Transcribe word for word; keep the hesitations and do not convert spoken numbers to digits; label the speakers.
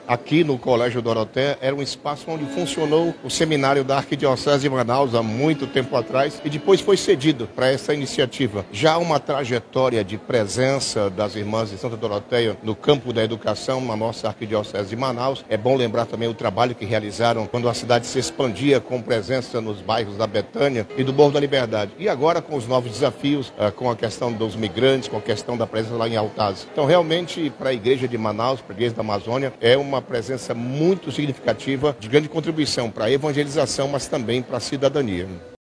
Speaker 1: aqui no Colégio Doroteia era um espaço onde funcionou o seminário da Arquidiocese de Manaus há muito tempo atrás e depois foi cedido para essa iniciativa. Já uma trajetória de presença das irmãs de Santa Doroteia no campo da educação na nossa Arquidiocese de Manaus. É bom lembrar também o trabalho que realizaram quando a cidade se expandia com presença nos bairros da Betânia e do Morro da Liberdade. E agora com os novos desafios, com a questão dos migrantes, com a questão da presença lá em Altaz. Então realmente para a Igreja de Manaus, para a Igreja da Amazônia, é uma presença muito significativa, de grande contribuição para a evangelização, mas também para a cidadania.